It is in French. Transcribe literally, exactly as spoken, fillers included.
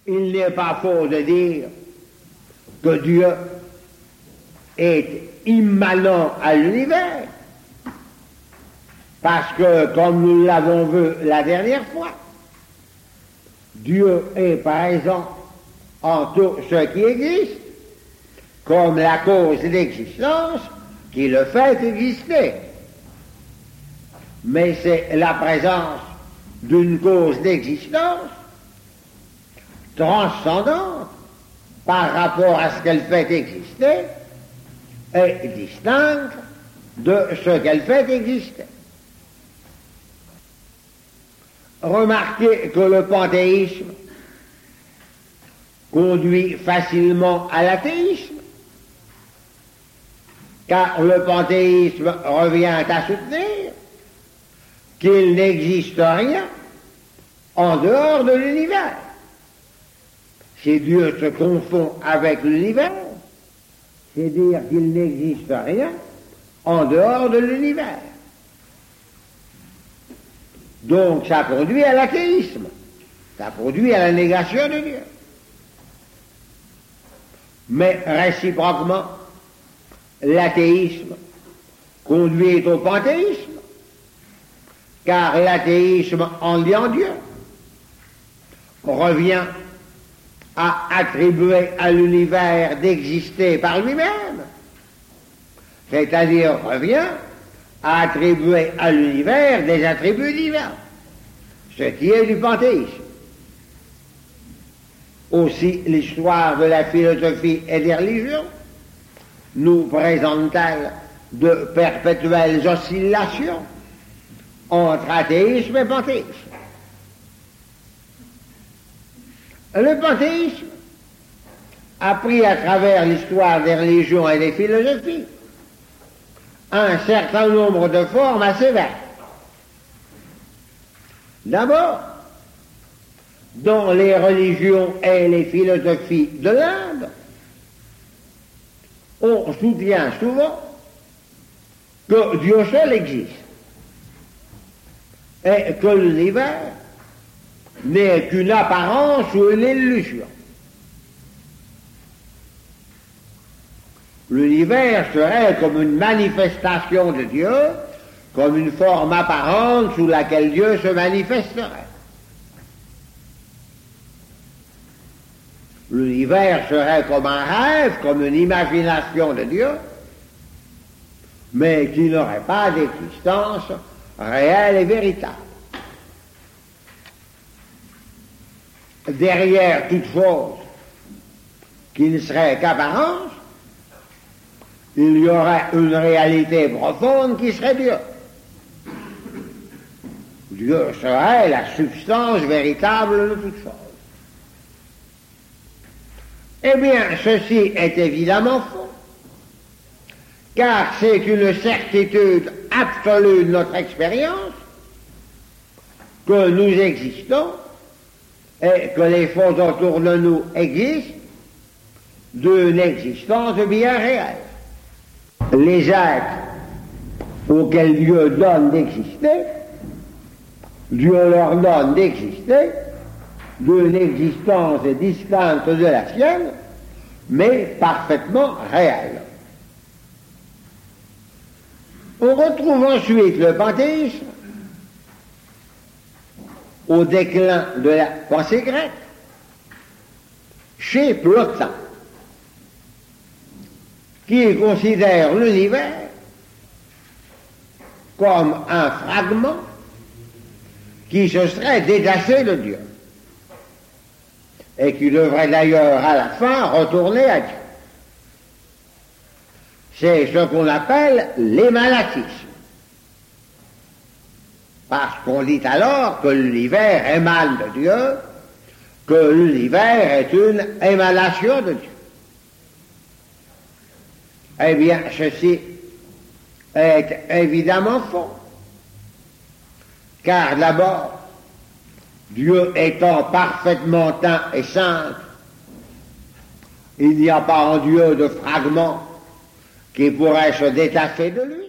il n'est pas faux de dire que Dieu est immanent à l'univers, parce que, comme nous l'avons vu la dernière fois, Dieu est présent en tout ce qui existe, comme la cause d'existence qui le fait exister. Mais c'est la présence d'une cause d'existence transcendante par rapport à ce qu'elle fait exister et distincte de ce qu'elle fait exister. Remarquez que le panthéisme conduit facilement à l'athéisme, car le panthéisme revient à soutenir qu'il n'existe rien en dehors de l'univers. Si Dieu se confond avec l'univers, c'est dire qu'il n'existe rien en dehors de l'univers. Donc ça conduit à l'athéisme, ça conduit à la négation de Dieu. Mais réciproquement, l'athéisme conduit au panthéisme, car l'athéisme en liant Dieu revient à attribuer à l'univers d'exister par lui-même, c'est-à-dire revient à attribuer à l'univers des attributs divins, ce qui est du panthéisme. Aussi, l'histoire de la philosophie et des religions nous présente-t-elle de perpétuelles oscillations entre athéisme et panthéisme. Le panthéisme a pris à travers l'histoire des religions et des philosophies un certain nombre de formes assez vastes. D'abord, dans les religions et les philosophies de l'Inde, on soutient souvent que Dieu seul existe et que l'univers n'est qu'une apparence ou une illusion. L'univers serait comme une manifestation de Dieu, comme une forme apparente sous laquelle Dieu se manifesterait. L'univers serait comme un rêve, comme une imagination de Dieu, mais qui n'aurait pas d'existence réelle et véritable. Derrière toute chose qui ne serait qu'apparence, il y aurait une réalité profonde qui serait Dieu. Dieu serait la substance véritable de toute chose. Eh bien, ceci est évidemment faux, car c'est une certitude absolue de notre expérience que nous existons et que les choses autour de nous existent d'une existence bien réelle. Les êtres auxquels Dieu donne d'exister, Dieu leur donne d'exister d'une existence distincte de la sienne, mais parfaitement réelle. On retrouve ensuite le panthéisme au déclin de la pensée grecque chez Plotin, qui considère l'univers comme un fragment qui se serait détaché de Dieu et qui devrait d'ailleurs à la fin retourner à Dieu. C'est ce qu'on appelle l'émanatisme, parce qu'on dit alors que l'univers émane de Dieu, que l'univers est une émanation de Dieu. Eh bien, ceci est évidemment faux, car d'abord, Dieu étant parfaitement un et saint, il n'y a pas en Dieu de fragment qui pourrait se détacher de lui.